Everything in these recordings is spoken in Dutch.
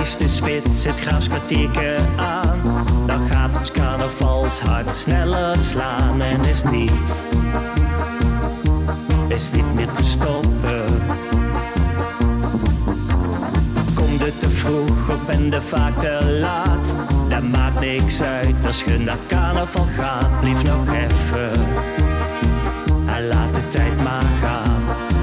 is de spits, het Graafskwartierke aan. Dan gaat ons carnavalshart sneller slaan en is niet meer te stoppen. Kom je te vroeg of ben je vaak te laat? Dat maakt niks uit als je naar carnaval gaat. Blijf nog even en laat de tijd maar gaan.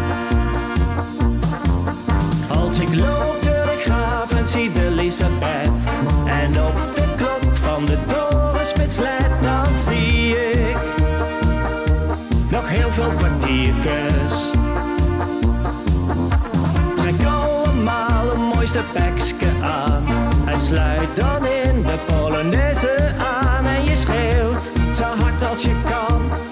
Als ik loop door de graaf en zie de Elisabeth en op de klok van de torenspits let, dan zie ik nog heel veel kwartiertjes. Trek allemaal een mooiste pakske aan en sluit dan in de Polonaise aan. En je schreeuwt zo hard als je kan: